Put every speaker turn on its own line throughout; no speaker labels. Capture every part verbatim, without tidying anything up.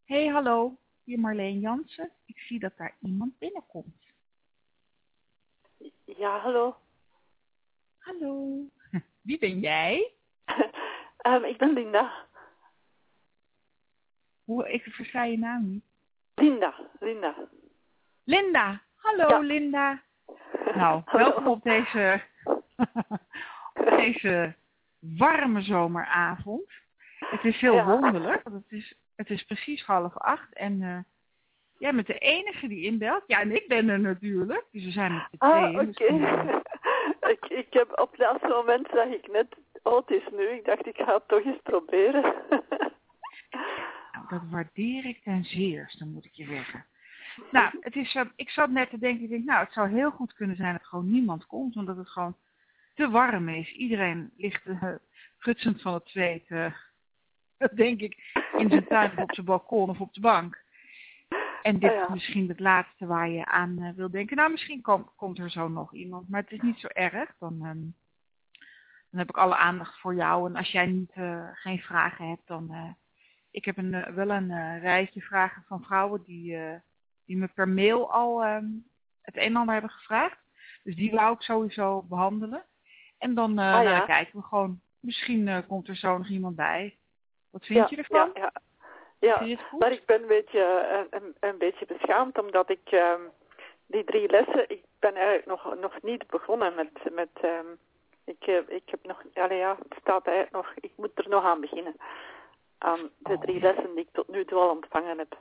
Hey, hallo. Hier Marleen Jansen. Ik zie dat daar iemand binnenkomt.
Ja, hallo.
Hallo. Wie ben jij?
um, ik ben Linda.
Hoe, ik versta je naam niet.
Linda, Linda.
Linda. Hallo,
Ja.
Linda. Nou,
Hallo.
welkom op deze, op deze warme zomeravond. Het is heel
Ja.
wonderlijk, want het is, het is precies half acht en uh, jij bent de enige die inbelt. Ja, en ik ben er natuurlijk, dus we zijn met z'n
Ah,
tweeën.
oké.
Okay.
ik, ik heb op het laatste moment zag ik net, oh, het is nu. Ik dacht, ik ga het toch eens proberen.
Nou, dat waardeer ik ten zeerste, moet ik je zeggen. Nou, het is, uh, ik zat net te denken, ik denk, nou, het zou heel goed kunnen zijn dat gewoon niemand komt, omdat het gewoon te warm is. Iedereen ligt uh, gutsend van het zweet, uh, denk ik, in zijn tuin of op zijn balkon of op de bank. En dit
Ah, ja.
is misschien het laatste waar je aan uh, wil denken. Nou, misschien kom, komt er zo nog iemand, maar het is niet zo erg. Dan, um, dan heb ik alle aandacht voor jou. En als jij niet, uh, geen vragen hebt, dan... Uh, ik heb een, uh, wel een uh, rijtje vragen van vrouwen die... Uh, die me per mail al um, het een en ander hebben gevraagd. Dus die wou ik sowieso behandelen. En dan, uh,
Ah,
nou,
ja.
dan kijken we gewoon. Misschien uh, komt er zo nog iemand bij. Wat vind
Ja,
je ervan?
ja, ja. Ja,
Vind je het goed?
maar ik ben een beetje, een, een, een beetje beschaamd omdat ik um, die drie lessen, ik ben eigenlijk nog, nog niet begonnen met, met um, ik, uh, ik heb nog, allee, ja, het staat eigenlijk nog, ik moet er nog aan beginnen. Aan de
Oh,
drie
ja.
lessen die ik tot nu toe al ontvangen heb.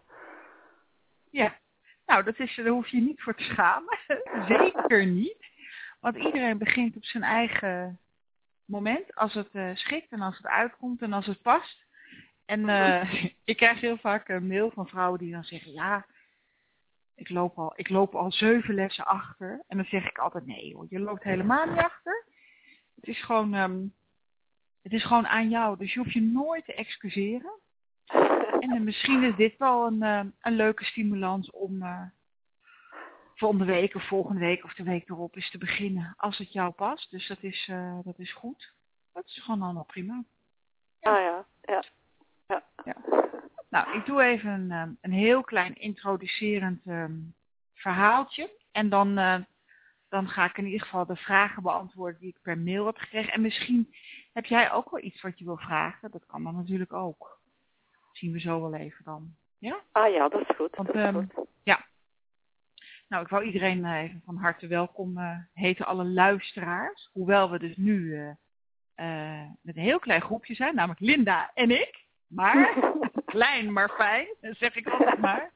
Ja. Nou, dat is, daar hoef je niet voor te schamen. Zeker niet. Want iedereen begint op zijn eigen moment. Als het uh, schikt en als het uitkomt en als het past. En uh, ik krijg heel vaak een mail van vrouwen die dan zeggen, ja, ik loop al, ik loop al zeven lessen achter. En dan zeg ik altijd, nee hoor, je loopt helemaal niet achter. Het is gewoon, um, het is gewoon aan jou. Dus je hoeft je nooit te excuseren. En uh, misschien is dit wel een, uh, een leuke stimulans om uh, volgende week of volgende week of de week erop eens te beginnen. Als het jou past. Dus dat is, uh, dat is goed. Dat is gewoon allemaal prima.
Ja. Ah ja, ja. Ja.
Ja. Nou, ik doe even een, um, een heel klein introducerend um, verhaaltje. En dan, uh, dan ga ik in ieder geval de vragen beantwoorden die ik per mail heb gekregen. En misschien heb jij ook wel iets wat je wil vragen. Dat kan dan natuurlijk ook. Dat zien we zo wel even dan. Ja?
Ah ja, dat is goed.
Want,
dat is
um,
goed.
ja. Nou, ik wou iedereen uh, even van harte welkom uh, heten, alle luisteraars. Hoewel we dus nu uh, uh, met een heel klein groepje zijn, namelijk Linda en ik. Maar, klein maar fijn, dat zeg ik altijd maar.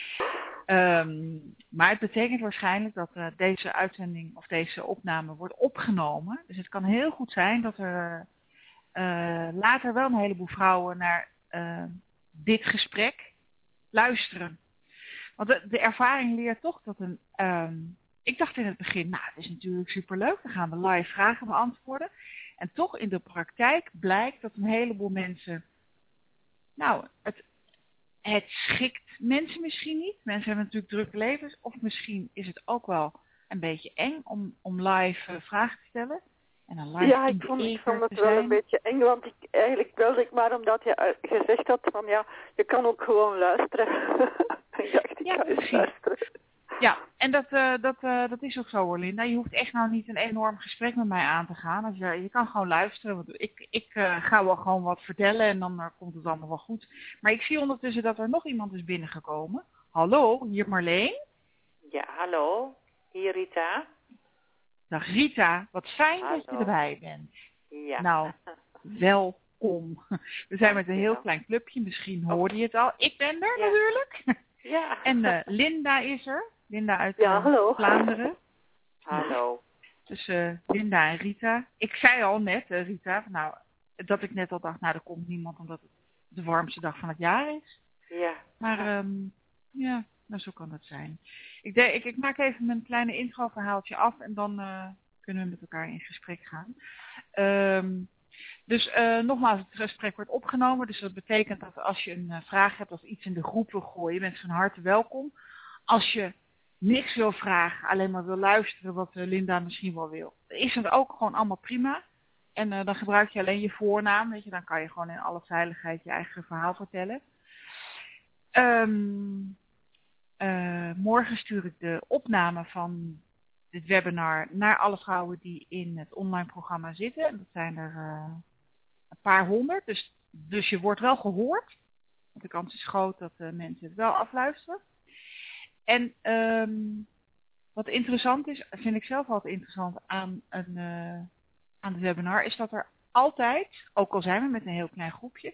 Um, maar het betekent waarschijnlijk dat uh, deze uitzending of deze opname wordt opgenomen. Dus het kan heel goed zijn dat er uh, later wel een heleboel vrouwen naar uh, dit gesprek luisteren. Want de, de ervaring leert toch dat een... Um, ik dacht in het begin, nou, het is natuurlijk superleuk. Dan gaan we live vragen beantwoorden. En toch in de praktijk blijkt dat een heleboel mensen... Nou, het, het schikt mensen misschien niet. Mensen hebben natuurlijk drukke levens. Of misschien is het ook wel een beetje eng om, om live uh, vragen te stellen. En dan live
Ja,
in
ik
de
vond, ik
ether
vond
te
het wel
zijn.
een beetje eng, want ik, eigenlijk wilde ik maar omdat je uh, gezegd had van ja, je kan ook gewoon luisteren. Ik dacht, ik
Ja,
ga eens
precies.
luisteren.
Ja, en dat, uh, dat, uh, dat is ook zo hoor, Linda. Je hoeft echt nou niet een enorm gesprek met mij aan te gaan. Als je, je kan gewoon luisteren. Want ik, ik uh, ga wel gewoon wat vertellen en dan uh, komt het allemaal wel goed. Maar ik zie ondertussen dat er nog iemand is binnengekomen. Hallo, hier Marleen.
Ja, hallo. Hier Rita.
Dag Rita, wat fijn
Hallo.
dat je erbij bent.
Ja.
Nou, welkom. We zijn met een heel
Dankjewel.
klein clubje, misschien hoorde je het al. Ik ben er
Ja.
natuurlijk.
Ja.
En uh, Linda is er. Linda uit
Ja,
uh,
hallo.
Vlaanderen.
Hallo.
Dus uh, Linda en Rita. Ik zei al net, uh, Rita, nou, dat ik net al dacht, nou, er komt niemand omdat het de warmste dag van het jaar is.
Ja.
Maar um, ja, nou, zo kan het zijn. Ik, de, ik, ik maak even mijn kleine introverhaaltje af en dan uh, kunnen we met elkaar in gesprek gaan. Um, dus uh, nogmaals, het gesprek wordt opgenomen. Dus dat betekent dat als je een uh, vraag hebt of iets in de groep wil gooien, je bent van harte welkom. Als je niks wil vragen, alleen maar wil luisteren wat uh, Linda misschien wel wil, is het ook gewoon allemaal prima. En uh, dan gebruik je alleen je voornaam, weet je, dan kan je gewoon in alle veiligheid je eigen verhaal vertellen. Um, uh, morgen stuur ik de opname van dit webinar naar alle vrouwen die in het online programma zitten. En dat zijn er uh, een paar honderd. Dus, dus je wordt wel gehoord. Want de kans is groot dat uh, mensen het wel afluisteren. En um, wat interessant is, vind ik zelf altijd interessant aan een, uh, aan het webinar, is dat er altijd, ook al zijn we met een heel klein groepje,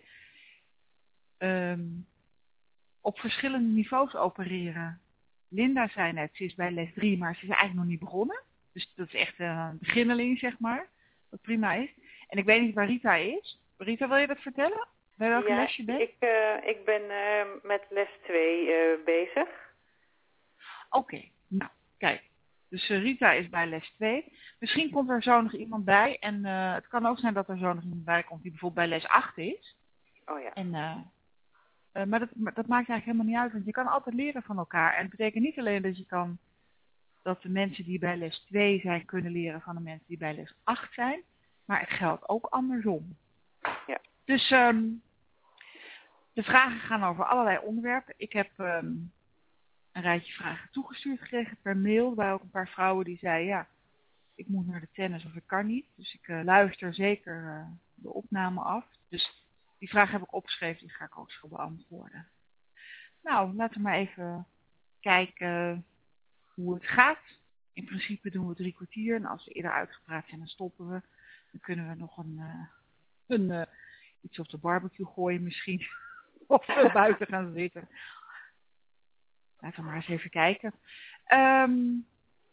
um, op verschillende niveaus opereren. Linda zei net, ze is bij les drie, maar ze is eigenlijk nog niet begonnen. Dus dat is echt een beginneling, zeg maar. Wat prima is. En ik weet niet waar Rita is. Rita, wil je dat vertellen? Bij welke
ja,
les je bent?
Ik, uh, ik ben uh, met les twee uh, bezig.
Oké, okay. Nou, kijk. Dus uh, Rita is bij les twee. Misschien komt er zo nog iemand bij. En uh, het kan ook zijn dat er zo nog iemand bij komt die bijvoorbeeld bij les acht is.
Oh ja.
En, uh, uh, maar dat, dat maakt eigenlijk helemaal niet uit. Want je kan altijd leren van elkaar. En het betekent niet alleen dat je kan... dat de mensen die bij les twee zijn kunnen leren van de mensen die bij les acht zijn. Maar het geldt ook andersom.
Ja.
Dus um, de vragen gaan over allerlei onderwerpen. Ik heb um, een rijtje vragen toegestuurd gekregen per mail. Er waren ook een paar vrouwen die zeiden, ja, ik moet naar de tennis of ik kan niet. Dus ik uh, luister zeker uh, de opname af. Dus die vraag heb ik opgeschreven, die ga ik ook zo beantwoorden. Nou, laten we maar even kijken hoe het gaat. In principe doen we drie kwartier en als we eerder uitgepraat zijn, dan stoppen we. Dan kunnen we nog een, uh, een uh, iets op de barbecue gooien misschien. Of we buiten gaan zitten. Laten we maar eens even kijken. Um,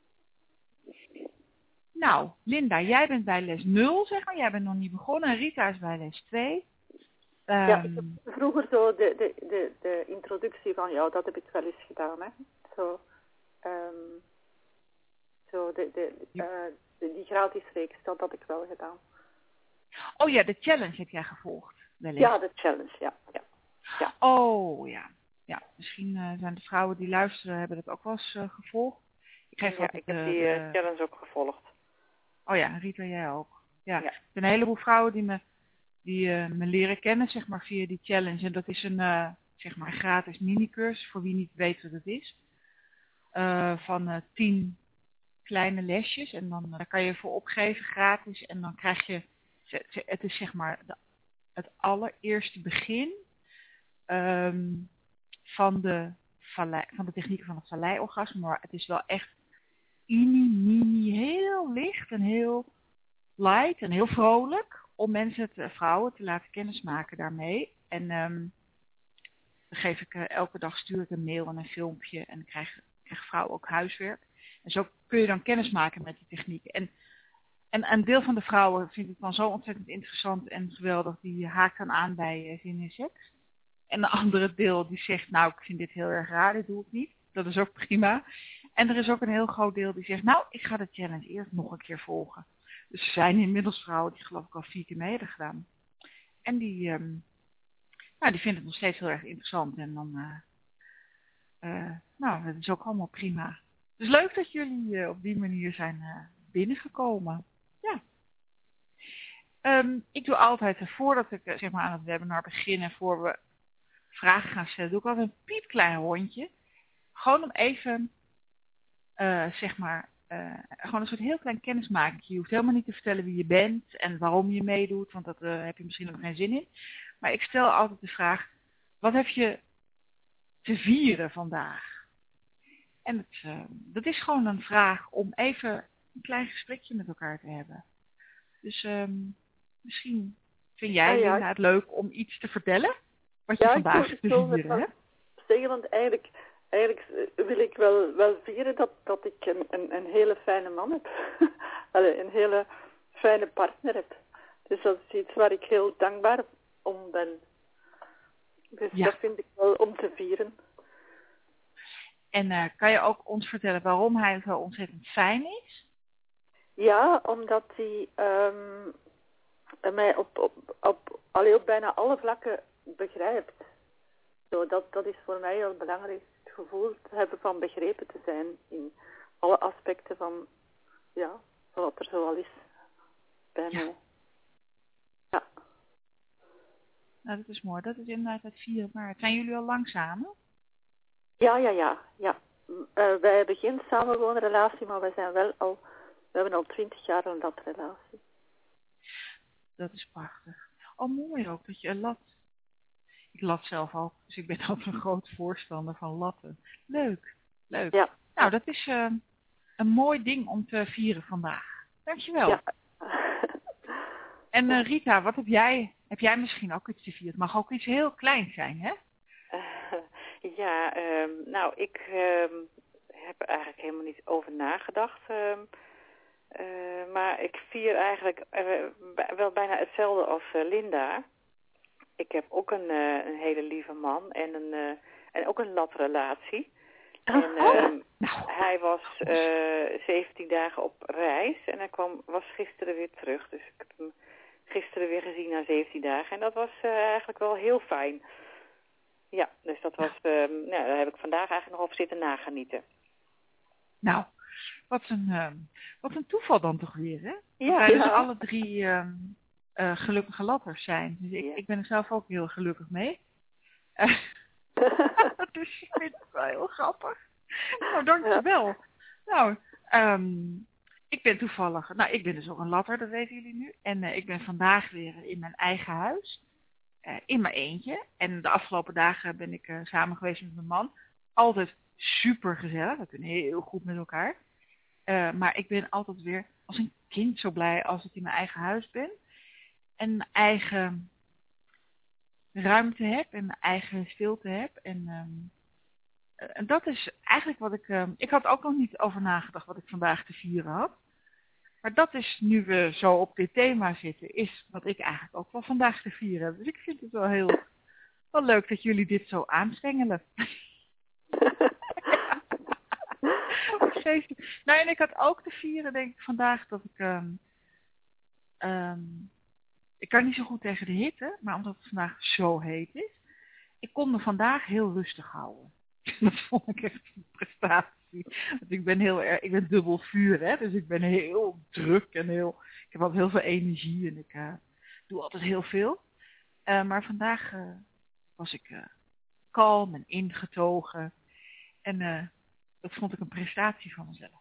nou, Linda, jij bent bij les nul, zeg maar. Jij bent nog niet begonnen. En Rita is bij les twee. Um,
ja, ik heb vroeger zo de, de, de, de introductie van jou, dat heb ik wel eens gedaan, hè. Zo, um, zo de, de, uh, de, die gratis reeks, dat had ik wel gedaan.
Oh ja, de challenge heb jij gevolgd.
Ja, de challenge, ja. ja. ja.
Oh ja. Ja, misschien uh, zijn de vrouwen die luisteren, hebben dat ook wel eens uh, gevolgd. Ik, geef
ja,
altijd,
ik heb
uh,
die uh,
uh,
challenge ook gevolgd.
Oh ja, Rita, jij ook. Ja,
ja.
Er zijn een heleboel vrouwen die me, die, uh, me leren kennen, zeg maar, via die challenge. En dat is een, uh, zeg maar, gratis minicursus, voor wie niet weet wat het is. Uh, van uh, tien kleine lesjes. En dan uh, daar kan je voor opgeven, gratis. En dan krijg je, het is zeg maar de, het allereerste begin um, van de vallei, van de technieken van het valleiorgasme. Maar het is wel echt mini, mini, heel licht en heel light en heel vrolijk. Om mensen, te, vrouwen, te laten kennismaken daarmee. En um, dan geef ik uh, elke dag stuur ik een mail en een filmpje. En dan krijgen krijg vrouwen ook huiswerk. En zo kun je dan kennismaken met die technieken. En, en een deel van de vrouwen vindt het dan zo ontzettend interessant en geweldig. Die haakt dan aan bij uh, zin in seks. En de andere deel die zegt, nou, ik vind dit heel erg raar, dit doe ik niet. Dat is ook prima. En er is ook een heel groot deel die zegt, nou, ik ga de challenge eerst nog een keer volgen. Dus er zijn inmiddels vrouwen die geloof ik al vier keer mee hebben gedaan. En die, um, nou, die vinden het nog steeds heel erg interessant. En dan, uh, uh, nou, dat is ook allemaal prima. Dus leuk dat jullie uh, op die manier zijn uh, binnengekomen. Ja. Um, ik doe altijd, uh, voordat ik uh, zeg maar aan het webinar begin en voor we vragen gaan stellen, doe ik altijd een piepklein rondje. Gewoon om even, uh, zeg maar, uh, gewoon een soort heel klein kennismaking. Je hoeft helemaal niet te vertellen wie je bent en waarom je meedoet, want dat uh, heb je misschien nog geen zin in. Maar ik stel altijd de vraag, wat heb je te vieren vandaag? En het, uh, dat is gewoon een vraag om even een klein gesprekje met elkaar te hebben. Dus um, misschien vind jij,
ah, ja.
Linda, het leuk om iets te vertellen? Wat je
ja,
vandaag
ik
te
wil
vieren hebt?
Zeggen, want eigenlijk, eigenlijk wil ik wel, wel vieren dat, dat ik een, een, een hele fijne man heb. Allee, een hele fijne partner heb. Dus dat is iets waar ik heel dankbaar om ben. Dus
ja.
dat vind ik wel om te vieren.
En uh, kan je ook ons vertellen waarom hij zo ontzettend fijn is?
Ja, omdat hij um, mij op, op, op, allee, op bijna alle vlakken begrijpt. Zo, dat, dat is voor mij heel belangrijk. Het gevoel te hebben van begrepen te zijn in alle aspecten van, ja, van wat er zoal is bij
ja.
mij. Ja.
Nou, dat is mooi. Dat is inderdaad het vier maart. Zijn jullie al lang samen?
Ja, ja, ja. ja. Uh, wij hebben geen samenwoonrelatie, maar wij zijn wel al, we hebben al twintig jaar een latrelatie.
Dat is prachtig. Oh, mooi ook dat je een lat. Ik lat zelf ook, dus ik ben ook een groot voorstander van latten. Leuk, leuk.
Ja.
Nou, dat is uh, een mooi ding om te vieren vandaag. Dankjewel.
Ja.
En uh, Rita, wat heb jij? Heb jij misschien ook iets te vieren? Het mag ook iets heel kleins zijn, hè?
Uh, ja, um, nou, ik um, heb er eigenlijk helemaal niet over nagedacht. Um, uh, maar ik vier eigenlijk uh, wel bijna hetzelfde als uh, Linda. Ik heb ook een, uh, een hele lieve man en, een, uh, en ook een latrelatie. En uh, nou. Hij was uh, zeventien dagen op reis en hij kwam, was gisteren weer terug. Dus ik heb hem gisteren weer gezien na zeventien dagen. En dat was uh, eigenlijk wel heel fijn. Ja, dus dat was, uh, nou, daar heb ik vandaag eigenlijk nog op zitten nagenieten.
Nou, wat een, uh, wat een toeval dan toch weer, hè?
Ja,
wij dus
ja.
alle drie uh, uh, gelukkige latters zijn. Dus ik,
ja.
ik ben er zelf ook heel gelukkig mee. Uh, dus ik vind het wel heel grappig. Nou, dankjewel. Ja. Nou, um, ik ben toevallig, nou ik ben dus ook een latter, dat weten jullie nu. En uh, ik ben vandaag weer in mijn eigen huis. Uh, in mijn eentje. En de afgelopen dagen ben ik uh, samen geweest met mijn man. Altijd super gezellig. We kunnen heel goed met elkaar. Uh, maar ik ben altijd weer als een kind zo blij als ik in mijn eigen huis ben. En mijn eigen ruimte heb. En mijn eigen stilte heb. En, um, uh, en dat is eigenlijk wat ik... Um, ik had ook nog niet over nagedacht wat ik vandaag te vieren had. Maar dat is, nu we zo op dit thema zitten, is wat ik eigenlijk ook wel vandaag te vieren heb. Dus ik vind het wel heel wel leuk dat jullie dit zo aanstengelen. Nou, en ik had ook te vieren, denk ik, vandaag dat ik... Um, um, ik kan niet zo goed tegen de hitte, maar omdat het vandaag zo heet is. Ik kon me vandaag heel rustig houden. Dat vond ik echt een prestatie. Want ik ben heel erg, ik ben dubbel vuur, hè. Dus ik ben heel druk en heel... Ik heb altijd heel veel energie en ik uh, doe altijd heel veel. Uh, maar vandaag uh, was ik uh, kalm en ingetogen. En uh, dat vond ik een prestatie van mezelf.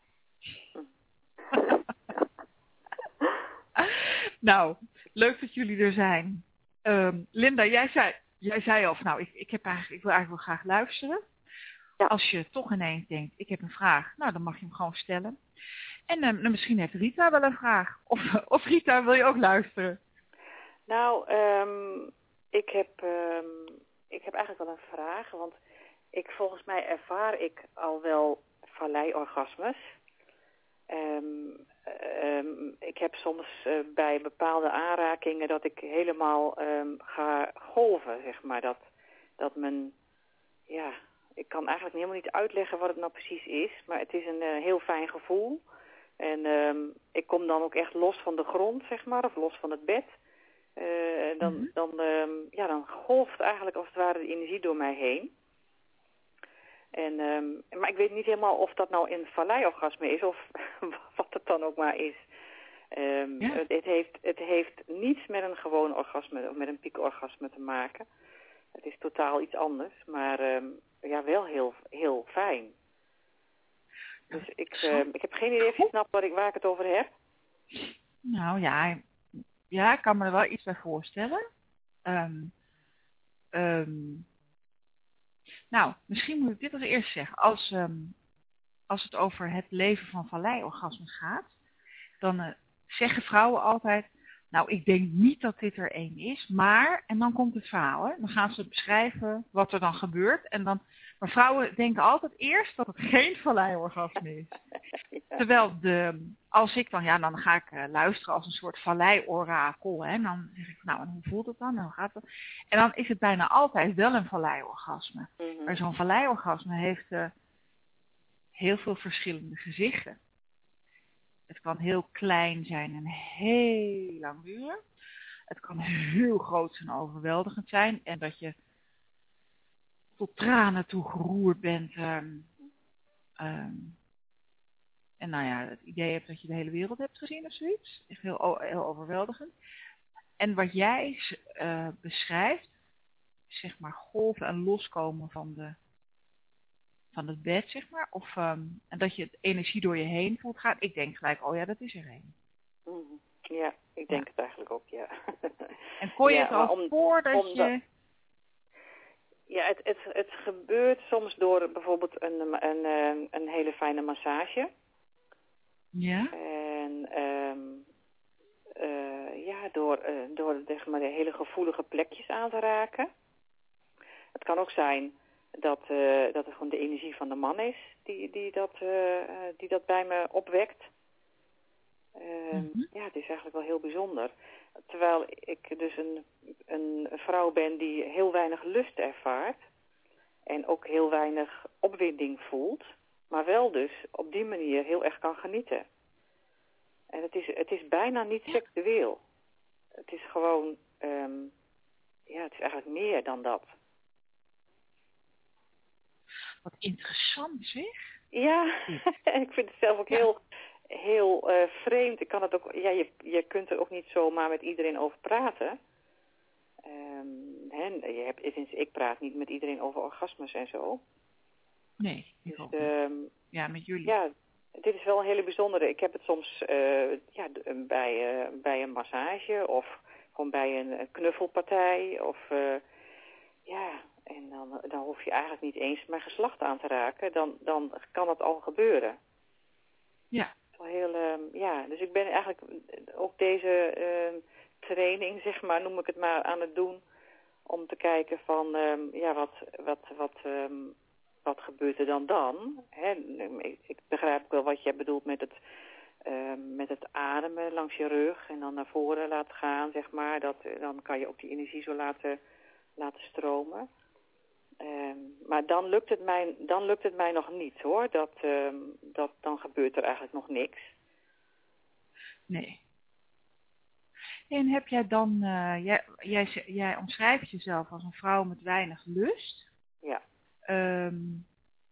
Nou, leuk dat jullie er zijn. Um, Linda, jij zei, jij zei al, nou, ik, ik, heb eigenlijk, ik wil eigenlijk wel graag luisteren. Ja. Als je toch ineens denkt, ik heb een vraag, nou, dan mag je hem gewoon stellen. En um, nou, misschien heeft Rita wel een vraag. Of, of Rita, wil je ook luisteren?
Nou, um, ik, heb, um, ik heb eigenlijk wel een vraag, want ik, volgens mij ervaar ik al wel valleiorgasmes. Um, um, ik heb soms uh, bij bepaalde aanrakingen dat ik helemaal um, ga golven, zeg maar. Dat, dat men, ja, ik kan eigenlijk helemaal niet uitleggen wat het nou precies is, maar het is een uh, heel fijn gevoel. En um, ik kom dan ook echt los van de grond, zeg maar, of los van het bed. Uh, dan, mm-hmm. dan, um, ja, dan golft eigenlijk als het ware de energie door mij heen. En, um, maar ik weet niet helemaal of dat nou een valleiorgasme is of wat het dan ook maar is. Um, ja. het, het, heeft, het heeft niets met een gewoon orgasme of met een piekorgasme te maken. Het is totaal iets anders, maar um, ja, wel heel, heel fijn. Dus ik, uh, ik heb geen idee of je snapt waar ik, waar ik het over heb.
Nou ja, ja, ik kan me er wel iets bij voorstellen. Um, um, nou, misschien moet ik dit als eerst zeggen. Als, um, als het over het leven van valleiorgasmes gaat, dan uh, zeggen vrouwen altijd, nou, ik denk niet dat dit er één is, maar, en dan komt het verhaal, hè? Dan gaan ze beschrijven wat er dan gebeurt. En dan, maar vrouwen denken altijd eerst dat het geen valleiorgasme is. Ja. Terwijl, de, als ik dan, ja, dan ga ik uh, luisteren als een soort valleiorakel, hè? En dan zeg ik, nou, en hoe voelt het dan? En, hoe gaat het? En dan is het bijna altijd wel een valleiorgasme. Mm-hmm. Maar zo'n valleiorgasme heeft uh, heel veel verschillende gezichten. Het kan heel klein zijn en heel lang duren. Het kan heel groot en overweldigend zijn. En dat je tot tranen toe geroerd bent. Um, um, en nou ja, het idee hebt dat je de hele wereld hebt gezien of zoiets. Echt heel, heel overweldigend. en wat jij uh, beschrijft, zeg maar golven en loskomen van, de, van het bed, zeg maar. Of um, en dat je het energie door je heen voelt gaan. Ik denk gelijk, oh ja, dat is er een.
Mm-hmm. Ja, ik denk ja. het eigenlijk ook, ja.
En kon je
ja,
het al
om,
voordat
omdat,
je...
Ja, het, het, het gebeurt soms door bijvoorbeeld een, een, een, een hele fijne massage.
Ja.
En um, uh, ja, door, uh, door zeg maar, de hele gevoelige plekjes aan te raken. Het kan ook zijn dat, uh, dat het gewoon de energie van de man is die, die, dat, uh, die dat bij me opwekt. Uh, mm-hmm. Ja, het is eigenlijk wel heel bijzonder. Terwijl ik dus een, een vrouw ben die heel weinig lust ervaart. En ook heel weinig opwinding voelt. Maar wel dus op die manier heel erg kan genieten. En het is, het is bijna niet seksueel. Het is gewoon, um, ja, het is eigenlijk meer dan dat.
Wat interessant zeg.
Ja, en ik vind het zelf ook ja. heel, heel uh, vreemd. Ik kan het ook, ja, je, je kunt er ook niet zomaar met iedereen over praten. Um, hè, je hebt, ik praat niet met iedereen over orgasmes en zo.
Nee, ik
dus,
ook
um,
ja, met jullie.
Ja, dit is wel een hele bijzondere. Ik heb het soms uh, ja, bij, uh, bij een massage of gewoon bij een, een knuffelpartij. Of, uh, ja, en dan, dan hoef je eigenlijk niet eens mijn geslacht aan te raken. Dan, dan kan het al gebeuren.
Ja.
Wel heel, uh, ja, dus ik ben eigenlijk ook deze uh, training, zeg maar, noem ik het maar, aan het doen. Om te kijken van, um, ja, wat, wat, wat, um, wat gebeurt er dan dan? Hè, ik, ik begrijp ook wel wat jij bedoelt met het, um, met het ademen langs je rug en dan naar voren laten gaan, zeg maar. Dat, dan kan je ook die energie zo laten, laten stromen. Um, maar dan lukt, het mij, dan lukt het mij nog niet, hoor. Dat, um, dat, dan gebeurt er eigenlijk nog niks.
Nee. En heb jij dan, uh, jij, jij, jij omschrijft jezelf als een vrouw met weinig lust.
Ja.
Um,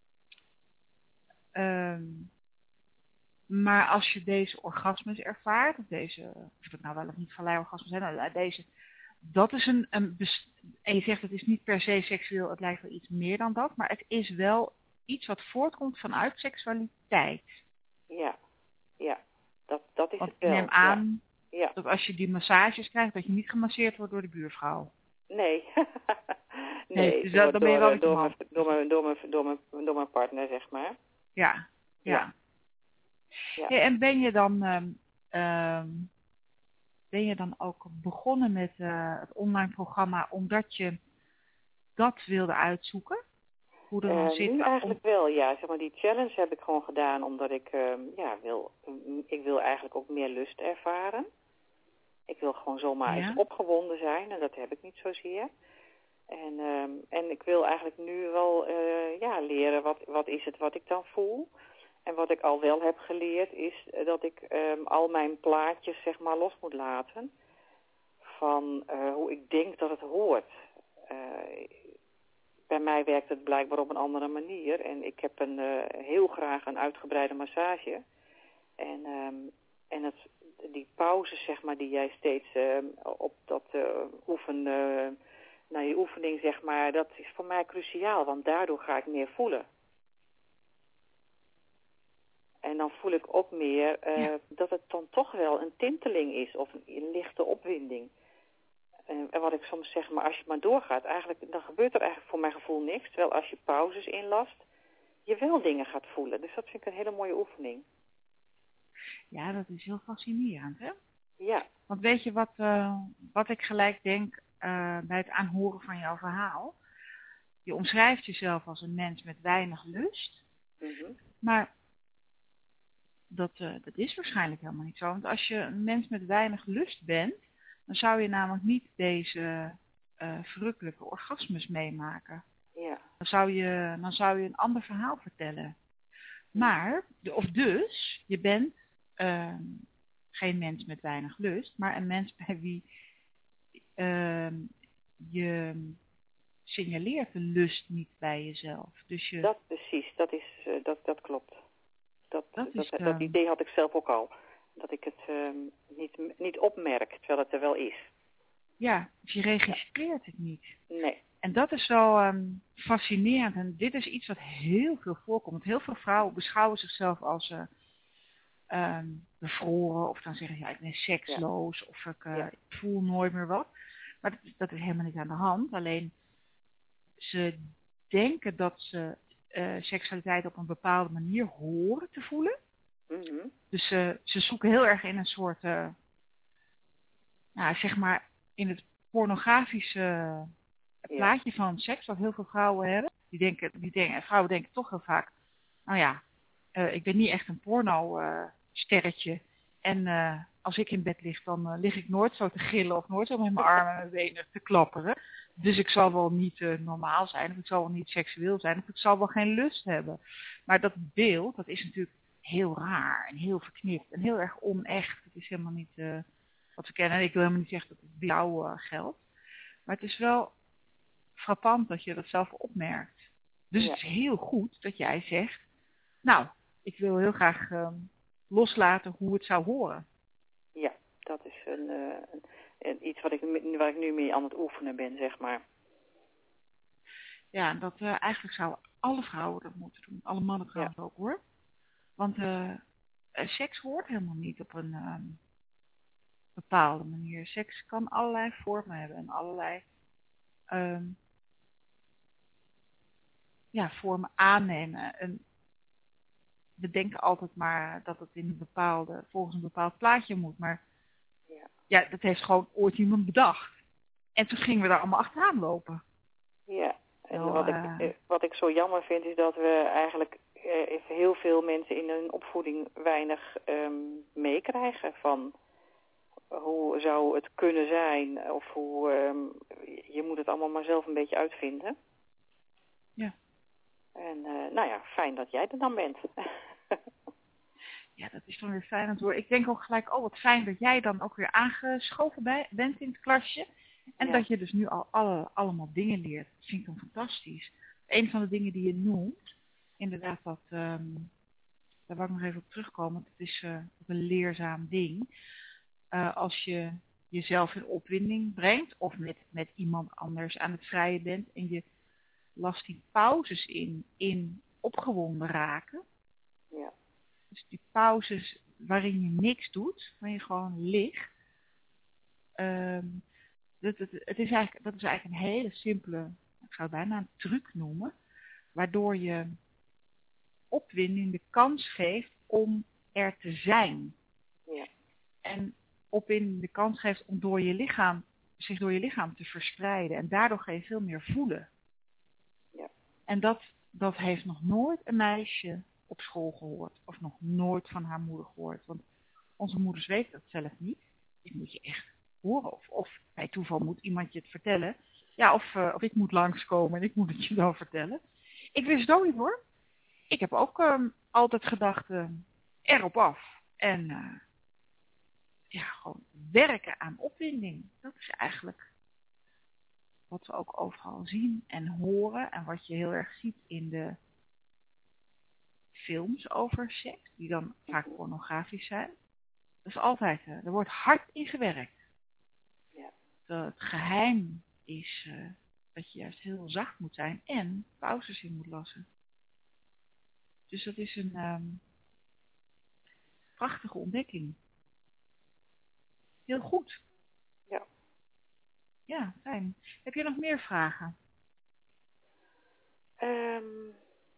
um, maar als je deze orgasmes ervaart, of deze, of het nou wel of niet valleiorgasmes zijn, nou, deze, dat is een, een best, en je zegt het is niet per se seksueel, het lijkt wel iets meer dan dat, maar het is wel iets wat voortkomt vanuit seksualiteit.
Ja, ja, dat, dat is
Want
het wel.
Ik neem aan
ja. Ja.
dat als je die massages krijgt, dat je niet gemasseerd wordt door de buurvrouw.
Nee.
nee, nee dus dat, dan ben je wel met je
door,
man.
Mijn, door, mijn, door, mijn, door, mijn, door mijn partner, zeg maar.
Ja, ja.
ja.
ja. Hey, en ben je dan, um, um, ben je dan ook begonnen met uh, het online programma omdat je dat wilde uitzoeken? Hoe dat dan
uh,
zit?
Nu eigenlijk
om...
wel, ja. Zeg maar, die challenge heb ik gewoon gedaan omdat ik, uh, ja, wil, ik wil eigenlijk ook meer lust ervaren. Ik wil gewoon zomaar
ja?
eens opgewonden zijn en dat heb ik niet zozeer. En, um, en ik wil eigenlijk nu wel uh, ja, leren wat, wat is het wat ik dan voel. En wat ik al wel heb geleerd is dat ik um, al mijn plaatjes zeg maar los moet laten. Van uh, hoe ik denk dat het hoort. Uh, bij mij werkt het blijkbaar op een andere manier. En ik heb een, uh, heel graag een uitgebreide massage. En, um, en het, die pauzes zeg maar die jij steeds uh, op dat uh, oefen... Uh, Nou, je oefening, zeg maar, dat is voor mij cruciaal, want daardoor ga ik meer voelen. En dan voel ik ook meer uh, ja. dat het dan toch wel een tinteling is of een, een lichte opwinding. Uh, en wat ik soms zeg, maar als je maar doorgaat, eigenlijk, dan gebeurt er eigenlijk voor mijn gevoel niks. Terwijl als je pauzes inlast, je wel dingen gaat voelen. Dus dat vind ik een hele mooie oefening.
Ja, dat is heel fascinerend, hè?
Ja.
Want weet je wat, uh, wat ik gelijk denk uh, bij het aanhoren van jouw verhaal? Je omschrijft jezelf als een mens met weinig lust.
Mm-hmm.
Maar dat, uh, dat is waarschijnlijk helemaal niet zo. Want als je een mens met weinig lust bent, dan zou je namelijk niet deze uh, verrukkelijke orgasmes meemaken.
Ja.
Dan zou je, dan zou je een ander verhaal vertellen. Maar, of dus, je bent uh, geen mens met weinig lust, maar een mens bij wie uh, je signaleert de lust niet bij jezelf. Dus je,
dat precies, dat, is, uh, dat, dat klopt. Dat,
dat,
dat,
is,
dat,
um,
dat idee had ik zelf ook al. Dat ik het um, niet, niet opmerk, terwijl het er wel is.
ja, dus je registreert het niet.
Nee.
En dat is wel um, fascinerend. En dit is iets wat heel veel voorkomt. Want heel veel vrouwen beschouwen zichzelf als uh, um, bevroren. Of dan zeggen ze, ja, ik ben seksloos. Ja. Of ik, uh, ja. ik voel nooit meer wat. Maar dat is, dat is helemaal niet aan de hand. Alleen ze denken dat ze uh, seksualiteit op een bepaalde manier horen te voelen.
Mm-hmm.
Dus uh, ze zoeken heel erg in een soort, uh, nou, zeg maar, in het pornografische plaatje ja. van seks, wat heel veel vrouwen hebben. Die denken, die denken, vrouwen denken toch heel vaak, nou ja, uh, ik ben niet echt een porno uh, sterretje. En uh, als ik in bed lig, dan uh, lig ik nooit zo te gillen of nooit zo met mijn armen en mijn benen te klapperen. Dus ik zal wel niet uh, normaal zijn, of ik zal wel niet seksueel zijn, of ik zal wel geen lust hebben. Maar dat beeld, dat is natuurlijk heel raar en heel verknipt en heel erg onecht. Het is helemaal niet uh, wat we kennen. Ik wil helemaal niet zeggen dat het bij jou uh, geldt. Maar het is wel frappant dat je dat zelf opmerkt. Dus ja. Het is heel goed dat jij zegt, nou, ik wil heel graag uh, loslaten hoe het zou horen.
Ja, dat is een, uh, een, een, iets wat ik, waar ik nu mee aan het oefenen ben, zeg maar.
Ja, dat uh, eigenlijk zouden alle vrouwen dat moeten doen. Alle mannen trouwens ja. ook hoor. Want uh, seks hoort helemaal niet op een um, bepaalde manier. Seks kan allerlei vormen hebben en allerlei um, ja, vormen aannemen. En we denken altijd maar dat het in een bepaalde, volgens een bepaald plaatje moet. Maar ja. ja, dat heeft gewoon ooit iemand bedacht. En toen gingen we daar allemaal achteraan lopen.
Ja, en
Zo,
wat,
uh,
ik, wat ik zo jammer vind is dat we eigenlijk eh, heel veel mensen in hun opvoeding weinig um, meekrijgen van hoe zou het kunnen zijn. Of hoe, um, je moet het allemaal maar zelf een beetje uitvinden.
Ja.
En uh, nou ja, fijn dat jij er dan bent.
Ja, dat is dan weer fijn om te horen. Ik denk ook gelijk, oh wat fijn dat jij dan ook weer aangeschoven bij, bent in het klasje. En ja. dat je dus nu al alle, allemaal dingen leert. Dat vind ik dan fantastisch. Een van de dingen die je noemt, inderdaad dat, um, daar wou ik nog even op terugkomen. Want het is uh, een leerzaam ding. Uh, als je jezelf in opwinding brengt of met, met iemand anders aan het vrijen bent. En je last die pauzes in, in opgewonden raken.
Ja.
Dus die pauzes waarin je niks doet, waarin je gewoon ligt. Um, dat, dat, het is eigenlijk, dat is eigenlijk een hele simpele, ik zou het bijna een truc noemen. Waardoor je opwinding de kans geeft om er te zijn.
Ja.
En opwinding de kans geeft om door je lichaam, zich door je lichaam te verspreiden. En daardoor ga je veel meer voelen.
Ja.
En dat, dat heeft nog nooit een meisje op school gehoord. Of nog nooit van haar moeder gehoord. Want onze moeders weten dat zelf niet. Dit moet je echt horen. Of, of bij toeval moet iemand je het vertellen. Ja, of, uh, of ik moet langskomen en ik moet het je dan vertellen. Ik wist het ook niet hoor. Ik heb ook um, altijd gedacht, uh, erop af. En uh, ja, gewoon werken aan opwinding. Dat is eigenlijk wat we ook overal zien en horen. En wat je heel erg ziet in de films over seks, die dan vaak pornografisch zijn. Dat is altijd, uh, er wordt hard in gewerkt.
Ja.
Het geheim is uh, dat je juist heel zacht moet zijn en pauzes in moet lassen. Dus dat is een um, prachtige ontdekking. Heel goed.
Ja.
Ja, fijn. Heb je nog meer vragen?
Um...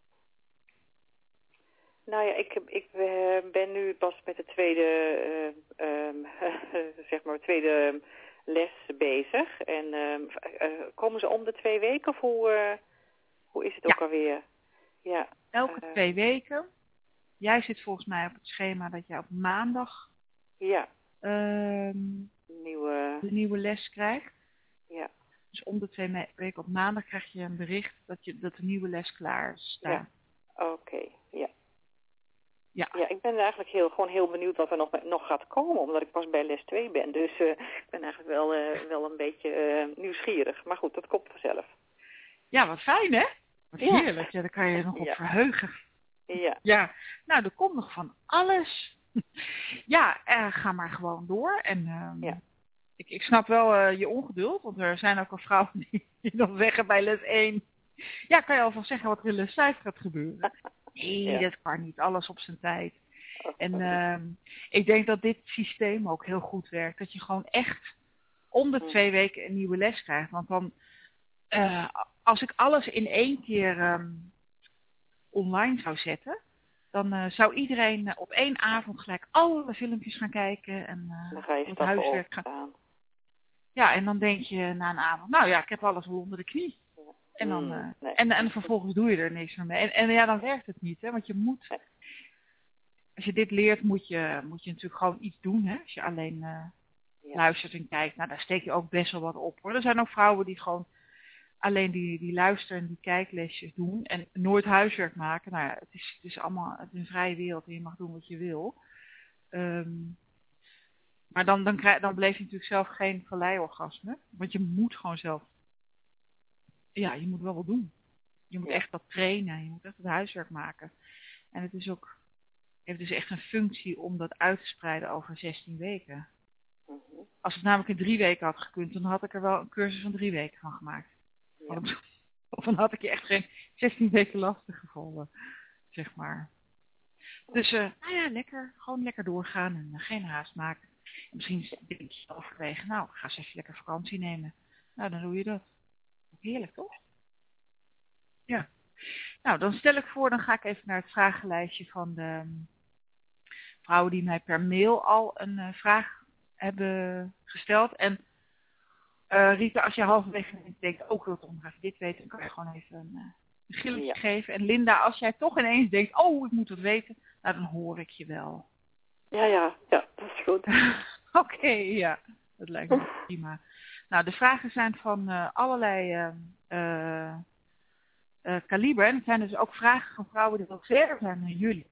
Nou ja, ik, ik uh, ben nu pas met de tweede, uh, um, zeg maar, tweede les bezig. En uh, uh, komen ze om de twee weken of hoe, uh, hoe is het ook
ja.
alweer? Ja.
Elke uh, twee weken. Jij zit volgens mij op het schema dat jij op maandag
ja.
um,
nieuwe...
de nieuwe les krijgt.
Ja.
Dus om de twee weken op maandag krijg je een bericht dat, je, dat de nieuwe les klaar staat.
Ja. Oké, okay. ja.
Ja.
ja, ik ben eigenlijk heel, gewoon heel benieuwd wat er nog, nog gaat komen, omdat ik pas bij les twee ben. Dus uh, ik ben eigenlijk wel, uh, wel een beetje uh, nieuwsgierig. Maar goed, dat komt vanzelf.
Ja, wat fijn hè? Wat
ja.
heerlijk. Ja, daar kan je je nog op
ja.
verheugen.
Ja.
Ja, nou er komt nog van alles. Ja, uh, ga maar gewoon door. En um,
ja.
ik, ik snap wel uh, je ongeduld, want er zijn ook al vrouwen die, die dan zeggen bij les één, ja, kan je alvast zeggen wat er in les vijf gaat gebeuren? Nee, ja. Dat kan niet, alles op zijn tijd. En uh, ik denk dat dit systeem ook heel goed werkt, dat je gewoon echt om de twee weken een nieuwe les krijgt. Want dan, uh, als ik alles in één keer um, online zou zetten, dan uh, zou iedereen uh, op één avond gelijk alle filmpjes gaan kijken en uh,
dan ga je
het huiswerk gaan. Ja, en dan denk je na een avond, nou ja, ik heb alles wel onder de knie. Ja. En, dan, uh, mm, nee. en, en vervolgens doe je er niks meer mee. En, en ja, dan werkt het niet, hè, want je moet, nee. Als je dit leert, moet je, moet je natuurlijk gewoon iets doen, hè. Als je alleen uh, ja. luistert en kijkt, nou daar steek je ook best wel wat op, hoor. Er zijn ook vrouwen die gewoon alleen die, die luister- en die kijklesjes doen en nooit huiswerk maken. Nou ja, het is, het is allemaal het is een vrije wereld en je mag doen wat je wil. Um, maar dan, dan, krijg, dan beleef je natuurlijk zelf geen valleiorgasme. Want je moet gewoon zelf, ja, je moet wel wat doen. Je moet ja. echt dat trainen, je moet echt het huiswerk maken. En het is ook, heeft dus echt een functie om dat uit te spreiden over zestien weken. Mm-hmm. Als het namelijk in drie weken had gekund, dan had ik er wel een cursus van drie weken van gemaakt. Ja. Of dan had ik je echt geen zestien weken lastig gevallen, zeg maar. Dus, uh, nou ja, lekker, gewoon lekker doorgaan en uh, geen haast maken. En misschien denk je overwegen, nou, ik ga eens even lekker vakantie nemen. Nou, dan doe je dat. Heerlijk, toch? Ja. Nou, dan stel ik voor, dan ga ik even naar het vragenlijstje van de um, vrouwen die mij per mail al een uh, vraag hebben gesteld. En Uh, Rita, als je halverwege denkt, ook wil ik nog even dit weten, dan kan je gewoon even een, uh, een gilletje ja. geven. En Linda, als jij toch ineens denkt, oh, ik moet het weten, nou, dan hoor ik je wel.
Ja, ja, ja, dat is goed.
Oké, okay, ja, dat lijkt me prima. Nou, de vragen zijn van uh, allerlei uh, uh, uh, kaliber. En het zijn dus ook vragen van vrouwen die wel verder zijn dan jullie.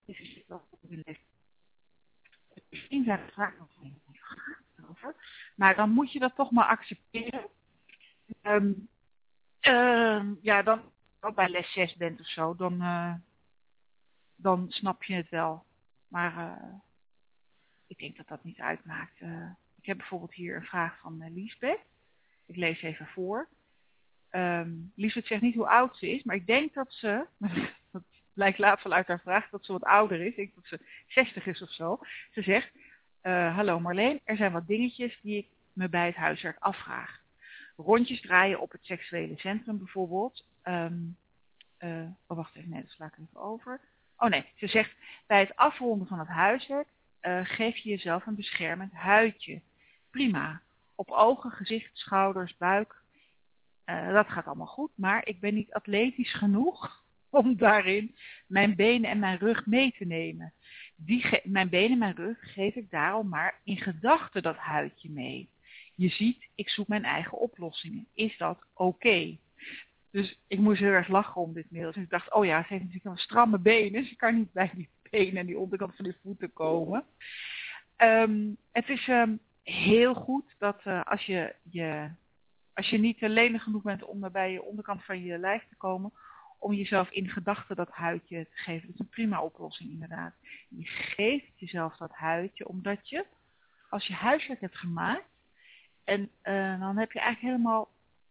Misschien zijn het vragen van over. Maar dan moet je dat toch maar accepteren. Um, uh, ja, dan als bij les zes bent of zo, dan, uh, dan snap je het wel. Maar uh, ik denk dat dat niet uitmaakt. Uh, ik heb bijvoorbeeld hier een vraag van uh, Liesbeth. Ik lees even voor. Um, Liesbeth zegt niet hoe oud ze is, maar ik denk dat ze, dat blijkt laat wel uit haar vraag, dat ze wat ouder is. Ik denk dat ze zestig is of zo. Ze zegt, uh, hallo Marleen, er zijn wat dingetjes die ik me bij het huiswerk afvraag. Rondjes draaien op het seksuele centrum bijvoorbeeld. Um, uh, oh, wacht even, nee, dat sla ik even over. Oh nee, ze zegt, bij het afronden van het huiswerk uh, geef je jezelf een beschermend huidje. Prima. Op ogen, gezicht, schouders, buik. Uh, dat gaat allemaal goed, maar ik ben niet atletisch genoeg om daarin mijn benen en mijn rug mee te nemen. Die ge- mijn benen en mijn rug geef ik daarom maar in gedachten dat huidje mee. Je ziet, ik zoek mijn eigen oplossingen. Is dat oké? Okay? Dus ik moest heel erg lachen om dit mail. Dus ik dacht, oh ja, ze heeft natuurlijk wel stramme benen. Ze kan niet bij die benen en die onderkant van die voeten komen. Um, het is um, heel goed dat uh, als je, je, als je niet lenig genoeg bent om er bij je onderkant van je lijf te komen, om jezelf in gedachten dat huidje te geven. Dat is een prima oplossing inderdaad. Je geeft jezelf dat huidje omdat je, als je huiswerk hebt gemaakt, en uh, dan heb je eigenlijk helemaal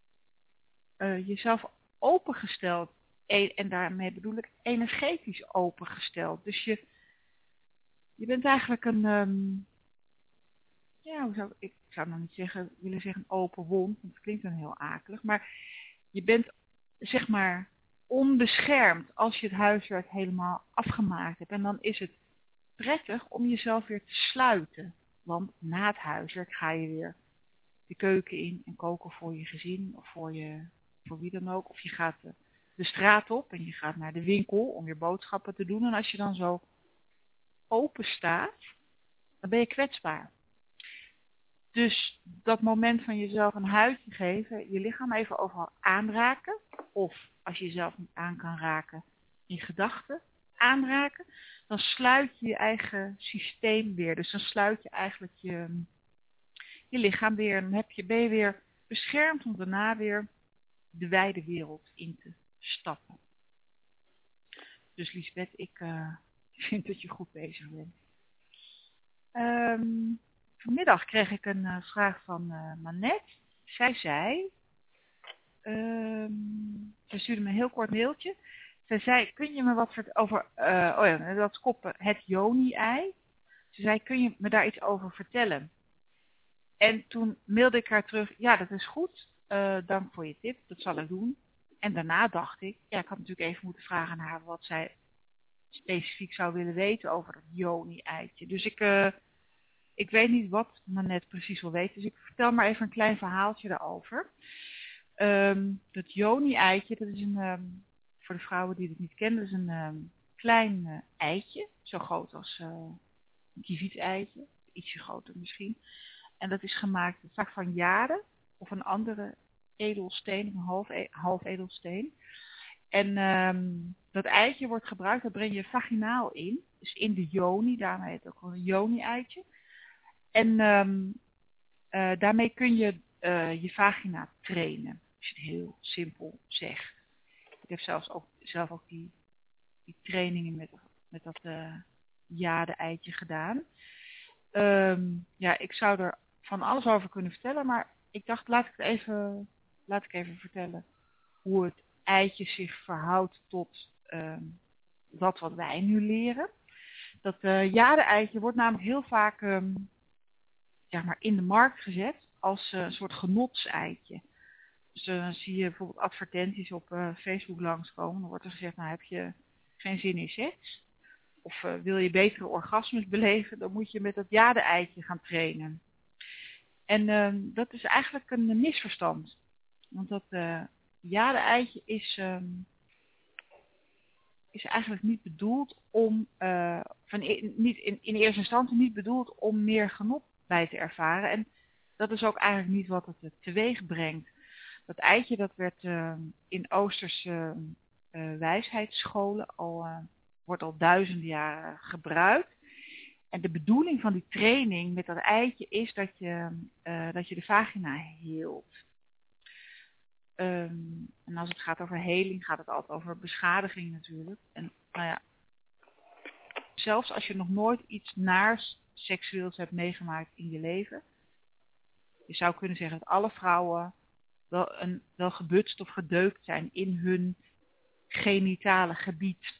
uh, jezelf opengesteld. E- en daarmee bedoel ik energetisch opengesteld. Dus je, je bent eigenlijk een, um, ja, hoe zou, ik zou nog niet zeggen, willen zeggen een open wond, want dat klinkt dan heel akelig. Maar je bent, zeg maar, onbeschermd als je het huiswerk helemaal afgemaakt hebt. En dan is het prettig om jezelf weer te sluiten. Want na het huiswerk ga je weer de keuken in en koken voor je gezin of voor, je, voor wie dan ook. Of je gaat de, de straat op en je gaat naar de winkel om je boodschappen te doen. En als je dan zo open staat, dan ben je kwetsbaar. Dus dat moment van jezelf een huidje geven, je lichaam even overal aanraken. Of als je jezelf niet aan kan raken, in gedachten aanraken. Dan sluit je je eigen systeem weer. Dus dan sluit je eigenlijk je... je lichaam weer, en dan heb je, ben je weer beschermd om daarna weer de wijde wereld in te stappen. Dus Liesbeth, ik uh, vind dat je goed bezig bent. Um, vanmiddag kreeg ik een uh, vraag van uh, Manette. Zij zei, uh, ze stuurde me een heel kort mailtje. Zij zei, kun je me wat vertellen over, uh, oh ja, dat is koppen, het Joni-ei. Ze zei, kun je me daar iets over vertellen? En toen mailde ik haar terug, ja, dat is goed. Uh, dank voor je tip, dat zal ik doen. En daarna dacht ik, ja, ik had natuurlijk even moeten vragen aan haar wat zij specifiek zou willen weten over dat Joni-eitje. Dus ik, uh, ik weet niet wat Manette precies wil weten, dus ik vertel maar even een klein verhaaltje daarover. Um, dat Joni-eitje, dat is een, um, voor de vrouwen die het niet kennen, dat is een um, klein uh, eitje, zo groot als uh, een kieviet-eitje, ietsje groter misschien. En dat is gemaakt vaak van jade of een andere edelsteen, een half, e- half edelsteen. En um, dat eitje wordt gebruikt, dat breng je vaginaal in. Dus in de joni, daarmee heet het ook wel een joni-eitje. En um, uh, daarmee kun je uh, je vagina trainen, als je het heel simpel zegt. Ik heb zelfs ook, zelf ook die, die trainingen met, met dat uh, jade-eitje gedaan. Um, ja, ik zou er van alles over kunnen vertellen, maar ik dacht, laat ik het even, laat ik even vertellen hoe het eitje zich verhoudt tot um, dat wat wij nu leren. Dat uh, jade-eitje wordt namelijk heel vaak um, ja, maar in de markt gezet als uh, een soort genotseitje. Dus dan uh, zie je bijvoorbeeld advertenties op uh, Facebook langskomen. Dan wordt er gezegd, nou heb je geen zin in seks? Of uh, wil je betere orgasmes beleven, dan moet je met dat jade-eitje gaan trainen. En uh, dat is eigenlijk een misverstand. Want dat uh, jade-eitje is, um, is eigenlijk niet bedoeld om, uh, van in, niet, in, in eerste instantie niet bedoeld om meer genot bij te ervaren. En dat is ook eigenlijk niet wat het teweeg brengt. Dat eitje dat werd uh, in Oosterse uh, wijsheidsscholen al... Uh, wordt al duizenden jaren gebruikt. En de bedoeling van die training met dat eitje is dat je, uh, dat je de vagina heelt. Um, en als het gaat over heling, gaat het altijd over beschadiging natuurlijk. En nou ja, zelfs als je nog nooit iets naars seksueels hebt meegemaakt in je leven, je zou kunnen zeggen dat alle vrouwen wel, een, wel gebutst of gedeukt zijn in hun genitale gebied.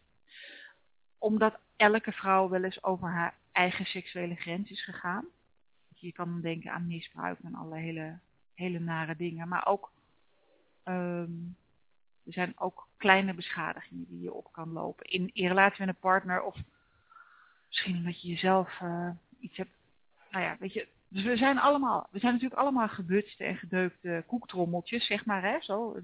Omdat elke vrouw wel eens over haar eigen seksuele grens is gegaan. Je kan dan denken aan misbruik en alle hele, hele nare dingen. Maar ook, um, er zijn ook kleine beschadigingen die je op kan lopen. In, in relatie met een partner of misschien omdat je jezelf uh, iets hebt. Nou ja, weet je. Dus we zijn allemaal, we zijn natuurlijk allemaal gebutste en gedeukte koektrommeltjes, zeg maar. Hè, zo.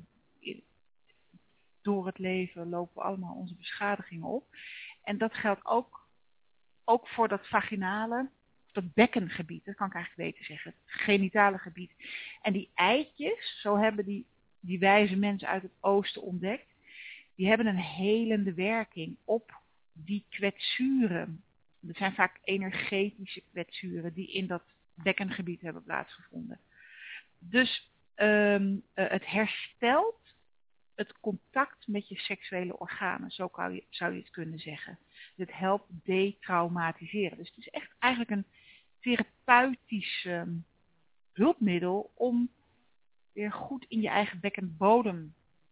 Door het leven lopen we allemaal onze beschadigingen op. En dat geldt ook, ook voor dat vaginale, dat bekkengebied, dat kan ik eigenlijk beter zeggen, het genitale gebied. En die eitjes, zo hebben die, die wijze mensen uit het oosten ontdekt, die hebben een helende werking op die kwetsuren. Dat zijn vaak energetische kwetsuren die in dat bekkengebied hebben plaatsgevonden. Dus um, uh, het herstelt het contact met je seksuele organen, zo zou je, zou je het kunnen zeggen. Het helpt detraumatiseren. Dus het is echt eigenlijk een therapeutisch um, hulpmiddel om weer goed in je eigen bekkenbodem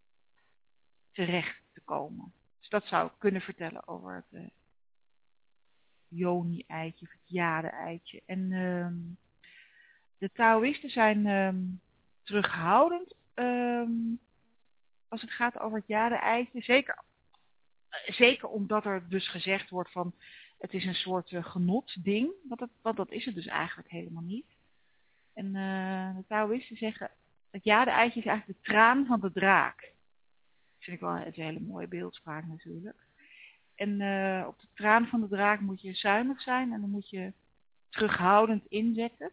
terecht te komen. Dus dat zou ik kunnen vertellen over het uh, Joni-eitje, of het jade-eitje. En um, de Taoïsten zijn um, terughoudend um, als het gaat over het jade-eitje. Zeker, zeker omdat er dus gezegd wordt van het is een soort uh, genotsding. Want dat, want dat is het dus eigenlijk helemaal niet. En uh, de Taoïsten zeggen het jade-eitje is eigenlijk de traan van de draak. Dat vind ik wel het is een hele mooie beeldspraak natuurlijk. En uh, op de traan van de draak moet je zuinig zijn en dan moet je terughoudend inzetten.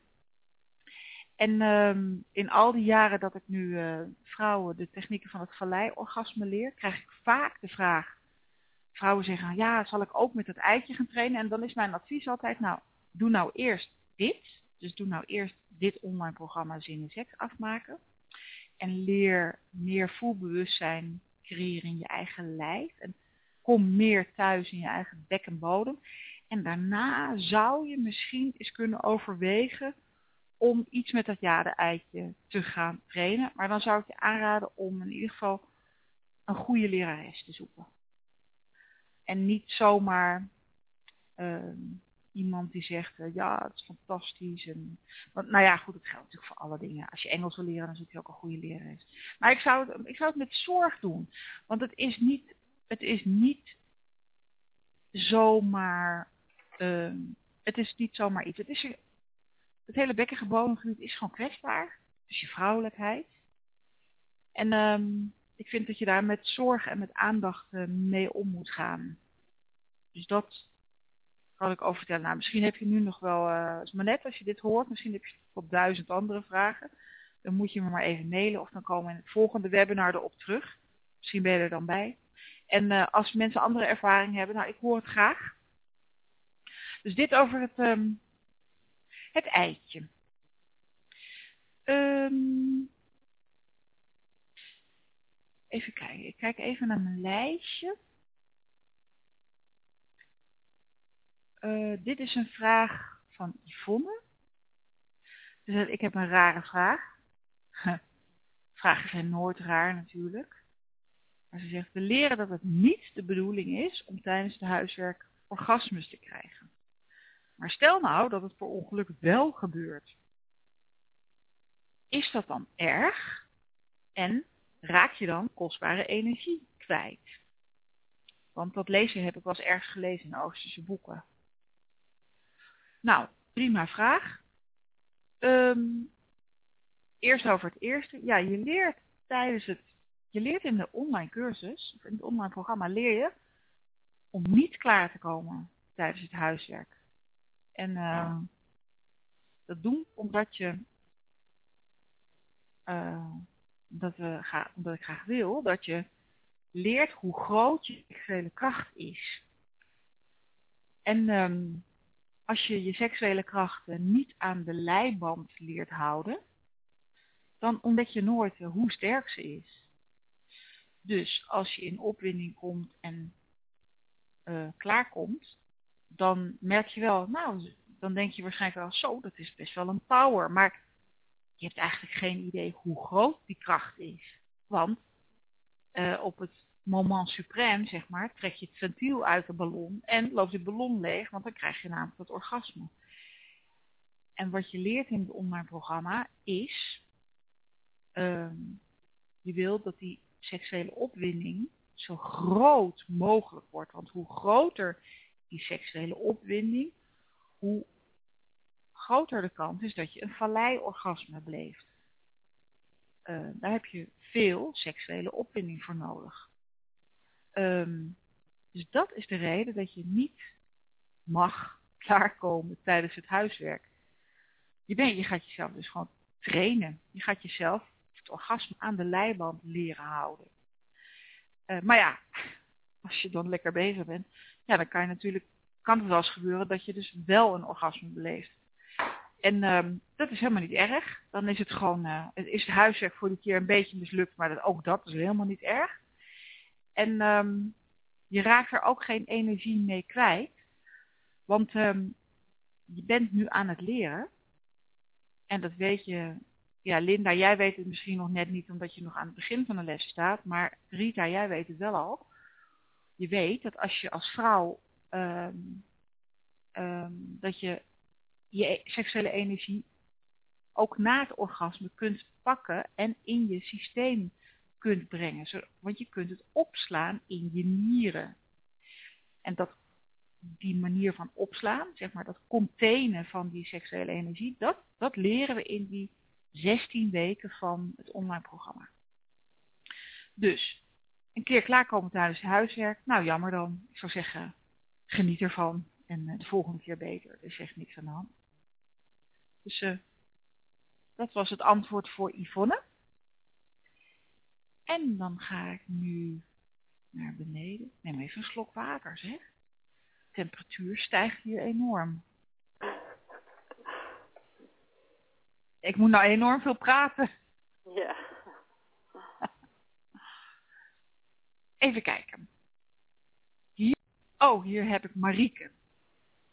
En um, in al die jaren dat ik nu uh, vrouwen de technieken van het vallei-orgasme leer, krijg ik vaak de vraag. Vrouwen zeggen, ja, zal ik ook met het eitje gaan trainen? En dan is mijn advies altijd, nou, doe nou eerst dit. Dus doe nou eerst dit online programma Zin in Seks afmaken. En leer meer voelbewustzijn creëren in je eigen lijf. En kom meer thuis in je eigen bekkenbodem. En daarna zou je misschien eens kunnen overwegen om iets met dat jade-eitje te gaan trainen. Maar dan zou ik je aanraden om in ieder geval een goede lerares te zoeken. En niet zomaar uh, iemand die zegt, uh, ja, het is fantastisch. En, want, nou ja, goed, het geldt natuurlijk voor alle dingen. Als je Engels wil leren, dan zoek je ook een goede lerares. Maar ik zou het, ik zou het met zorg doen. Want het is niet, het is niet zomaar, uh, het is niet zomaar iets. Het, is, het hele bekkenbodemgebied is gewoon kwetsbaar. Dus je vrouwelijkheid. En um, ik vind dat je daar met zorg en met aandacht uh, mee om moet gaan. Dus dat kan ik over vertellen. Nou, misschien heb je nu nog wel, uh, het is maar net als je dit hoort, misschien heb je tot duizend andere vragen. Dan moet je me maar even mailen of dan komen we in het volgende webinar erop terug. Misschien ben je er dan bij. En uh, als mensen andere ervaring hebben, nou, ik hoor het graag. Dus dit over het, um, het eitje. Um, even kijken, ik kijk even naar mijn lijstje. Uh, dit is een vraag van Yvonne. Dus ik heb een rare vraag. Vragen zijn nooit raar natuurlijk. Maar ze zegt, we leren dat het niet de bedoeling is om tijdens het huiswerk orgasmes te krijgen. Maar stel nou dat het per ongeluk wel gebeurt. Is dat dan erg? En raak je dan kostbare energie kwijt? Want dat lezen heb ik wel eens ergens gelezen in Oosterse boeken. Nou, prima vraag. Um, eerst over het eerste. Ja, je leert tijdens het, je leert in de online cursus, of in het online programma, leer je om niet klaar te komen tijdens het huiswerk. En uh, dat doen omdat je, uh, dat we ga, omdat ik graag wil, dat je leert hoe groot je seksuele kracht is. En um, als je je seksuele krachten niet aan de leiband leert houden, dan ontdek je nooit hoe sterk ze is. Dus als je in opwinding komt en uh, klaarkomt, dan merk je wel, nou, dan denk je waarschijnlijk wel, zo, dat is best wel een power. Maar je hebt eigenlijk geen idee hoe groot die kracht is. Want uh, op het moment suprême, zeg maar, trek je het ventiel uit de ballon en loopt de ballon leeg, want dan krijg je namelijk het orgasme. En wat je leert in het online programma is, um, je wilt dat die seksuele opwinding zo groot mogelijk wordt. Want hoe groter die seksuele opwinding, hoe groter de kans is dat je een vallei-orgasme beleeft. Uh, daar heb je veel seksuele opwinding voor nodig. Um, dus dat is de reden dat je niet mag klaarkomen tijdens het huiswerk. Je, bent, je gaat jezelf dus gewoon trainen. Je gaat jezelf het orgasme aan de leiband leren houden. Uh, maar ja, als je dan lekker bezig bent, ja, dan kan je natuurlijk, kan het wel eens gebeuren dat je dus wel een orgasme beleeft. En um, dat is helemaal niet erg. Dan is het gewoon, uh, het is het huiswerk voor die keer een beetje mislukt, maar dat, ook dat is helemaal niet erg. En um, je raakt er ook geen energie mee kwijt, want um, je bent nu aan het leren. En dat weet je, ja, Linda, jij weet het misschien nog net niet omdat je nog aan het begin van de les staat, maar Rita, jij weet het wel al. Je weet dat als je als vrouw, um, um, dat je je seksuele energie ook na het orgasme kunt pakken en in je systeem kunt brengen. Zo, want je kunt het opslaan in je nieren. En dat, die manier van opslaan, zeg maar dat containen van die seksuele energie, dat, dat leren we in die zestien weken van het online programma. Dus, een keer klaarkomen tijdens het huiswerk, nou jammer dan. Ik zou zeggen, geniet ervan en uh, de volgende keer beter. Er is echt niks aan de hand. Dus uh, dat was het antwoord voor Yvonne. En dan ga ik nu naar beneden. Neem even een slok water, zeg. De temperatuur stijgt hier enorm. Ik moet nou enorm veel praten.
Ja.
Even kijken. Hier, oh, hier heb ik Marieke.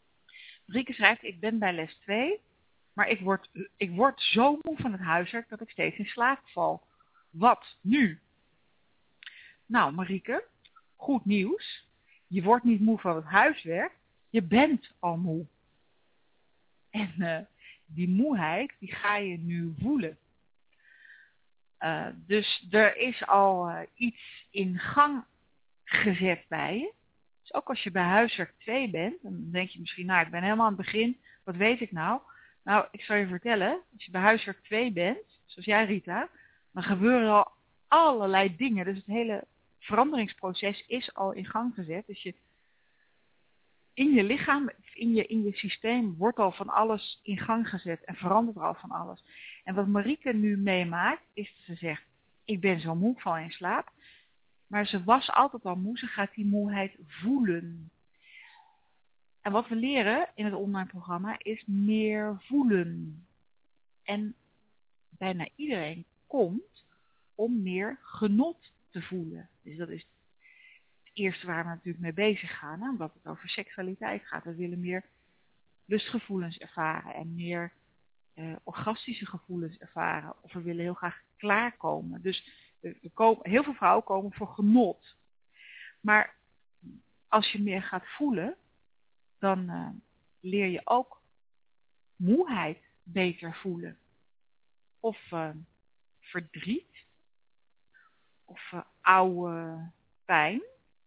Rieke schrijft, ik ben bij les twee, maar ik word, ik word zo moe van het huiswerk dat ik steeds in slaap val. Wat nu? Nou, Marieke, goed nieuws. Je wordt niet moe van het huiswerk, je bent al moe. En uh, die moeheid, die ga je nu voelen. Uh, dus er is al uh, iets in gang gezet bij je. Dus ook als je bij huiswerk twee bent, dan denk je misschien, nou, ik ben helemaal aan het begin, wat weet ik nou? Nou, ik zal je vertellen, als je bij huiswerk twee bent, zoals jij Rita, dan gebeuren al allerlei dingen. Dus het hele veranderingsproces is al in gang gezet. Dus je, in je lichaam, in je, in je systeem wordt al van alles in gang gezet en verandert er al van alles. En wat Marieke nu meemaakt, is dat ze zegt, ik ben zo moe, ik val in slaap. Maar ze was altijd al moe, ze gaat die moeheid voelen. En wat we leren in het online programma is meer voelen. En bijna iedereen komt om meer genot te voelen. Dus dat is het eerste waar we natuurlijk mee bezig gaan, hè? Omdat het over seksualiteit gaat. We willen meer lustgevoelens ervaren en meer uh, orgastische gevoelens ervaren. Of we willen heel graag klaarkomen. Dus we komen, heel veel vrouwen komen voor genot. Maar als je meer gaat voelen, dan uh, leer je ook moeheid beter voelen. Of uh, verdriet. Of uh, oude pijn.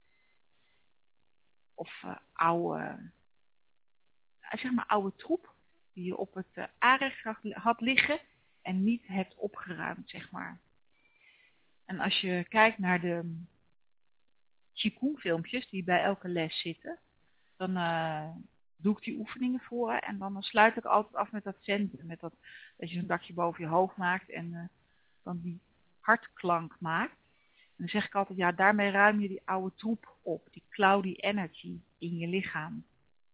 Of uh, oude, zeg maar oude troep die je op het uh, aanrecht had liggen en niet hebt opgeruimd, zeg maar. En als je kijkt naar de Qigong filmpjes die bij elke les zitten, dan uh, doe ik die oefeningen voor en dan sluit ik altijd af met dat zenden, met dat, dat je zo'n dakje boven je hoofd maakt en uh, dan die hartklank maakt. En dan zeg ik altijd, ja, daarmee ruim je die oude troep op, die cloudy energy in je lichaam.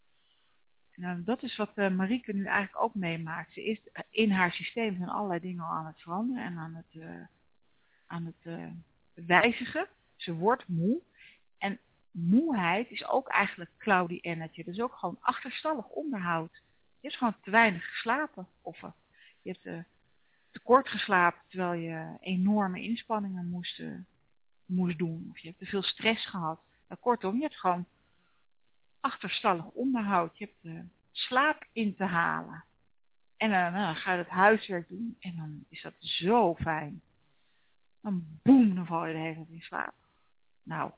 En uh, dat is wat uh, Marieke nu eigenlijk ook meemaakt. Ze is uh, in haar systeem zijn allerlei dingen al aan het veranderen en aan het, uh, aan het uh, wijzigen. Ze wordt moe. En moeheid is ook eigenlijk cloudy energy. Dat is ook gewoon achterstallig onderhoud. Je hebt gewoon te weinig geslapen. Of uh, je hebt uh, te kort geslapen terwijl je enorme inspanningen moest, uh, moest doen. Of je hebt te veel stress gehad. Nou, kortom, je hebt gewoon achterstallig onderhoud. Je hebt uh, slaap in te halen. En uh, nou, dan ga je het huiswerk doen. En dan is dat zo fijn. Dan boem, dan val je de hele tijd in slaap. Nou,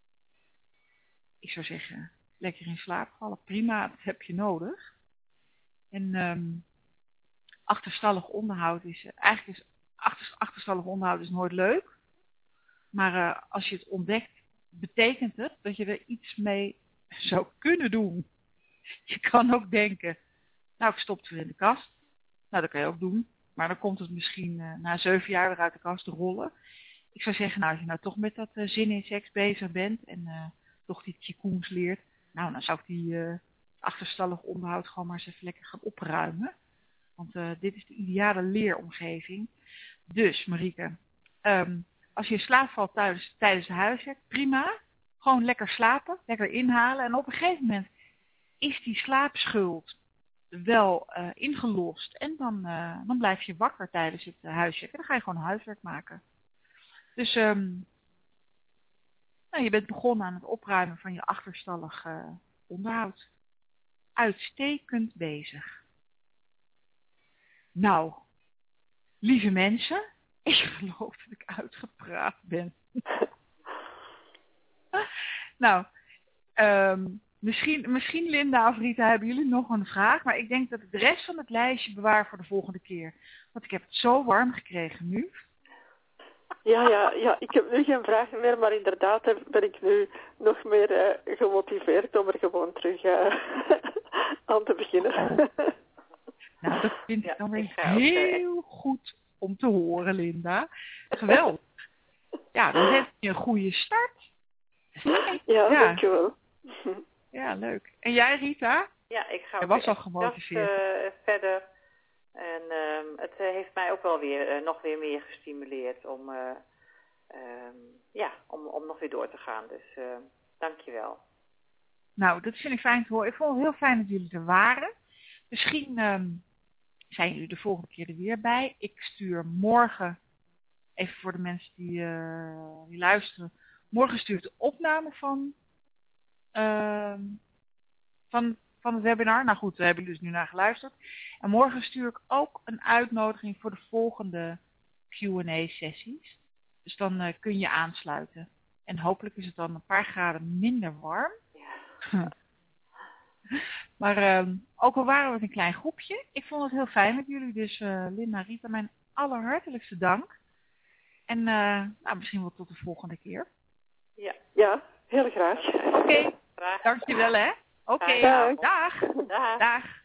ik zou zeggen, lekker in slaap vallen. Prima, dat heb je nodig. En um, achterstallig onderhoud is, uh, eigenlijk is achter, achterstallig onderhoud is nooit leuk. Maar uh, als je het ontdekt, betekent het dat je er iets mee zou kunnen doen. Je kan ook denken, nou ik stop het weer in de kast. Nou dat kan je ook doen. Maar dan komt het misschien uh, na zeven jaar weer uit de kast te rollen. Ik zou zeggen, nou als je nou toch met dat uh, zin in seks bezig bent en uh, toch die Qigongs leert. Nou dan zou ik die uh, achterstallig onderhoud gewoon maar eens even lekker gaan opruimen. Want uh, dit is de ideale leeromgeving. Dus Marieke, um, als je in slaap valt tijdens, tijdens het huiswerk, prima. Gewoon lekker slapen, lekker inhalen. En op een gegeven moment is die slaapschuld wel uh, ingelost. En dan, uh, dan blijf je wakker tijdens het uh, huiswerk. En dan ga je gewoon huiswerk maken. Dus um, nou, je bent begonnen aan het opruimen van je achterstallig uh, onderhoud. Uitstekend bezig. Nou, lieve mensen, ik geloof dat ik uitgepraat ben. nou, um, misschien, misschien Linda of Rita hebben jullie nog een vraag, maar ik denk dat ik de rest van het lijstje bewaar voor de volgende keer. Want ik heb het zo warm gekregen nu.
Ja, ja, ja, ik heb nu geen vragen meer, maar inderdaad ben ik nu nog meer uh, gemotiveerd om er gewoon terug uh, aan te beginnen.
Oh. Nou, dat vind ik dan weer heel goed om te horen, Linda. Geweldig. Ja, dan heb je een goede start.
Ja, ja, dankjewel.
Ja, leuk. En jij, Rita?
Ja, ik ga
Je was al gemotiveerd.
Uh, verder. En um, het uh, heeft mij ook wel weer uh, nog weer meer gestimuleerd om, uh, um, ja, om, om nog weer door te gaan. Dus uh, dankjewel.
Nou, dat vind ik fijn te horen. Ik vond het heel fijn dat jullie er waren. Misschien um, zijn jullie de volgende keer er weer bij. Ik stuur morgen, even voor de mensen die, uh, die luisteren, morgen stuur ik de opname van, uh, van, van het webinar. Nou goed, daar hebben jullie dus nu naar geluisterd. En morgen stuur ik ook een uitnodiging voor de volgende Q en A sessies. Dus dan uh, kun je aansluiten. En hopelijk is het dan een paar graden minder warm.
Ja.
Maar um, ook al waren we met een klein groepje, ik vond het heel fijn met jullie. Dus uh, Linda, Rita, mijn allerhartelijkste dank. En uh, nou, misschien wel tot de volgende keer.
Ja,
Ja, heel graag.
Oké, okay.
graag.
Dankjewel hè. Oké,
Dag.
dag.
Dag.
Dag.